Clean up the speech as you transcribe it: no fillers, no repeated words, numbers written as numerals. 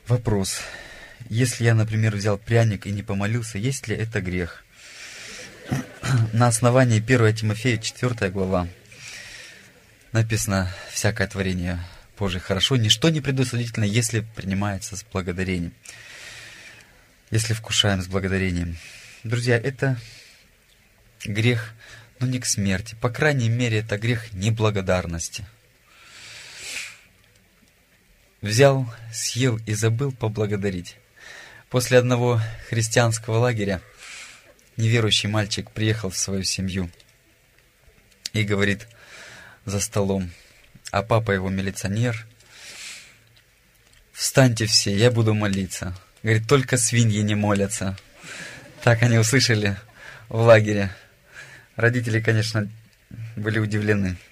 Вопрос. Если я, например, взял пряник и не помолился, есть ли это грех? На основании 1 Тимофея 4 глава написано: «Всякое творение Божие хорошо, ничто не предосудительно, если принимается с благодарением». Если вкушаем с благодарением. Друзья, это грех, но не к смерти. По крайней мере, это грех неблагодарности. Взял, съел и забыл поблагодарить. После одного христианского лагеря неверующий мальчик приехал в свою семью и говорит за столом, а папа его милиционер: «Встаньте все, я буду молиться». Говорит, только свиньи не молятся. Так они услышали в лагере. Родители, конечно, были удивлены.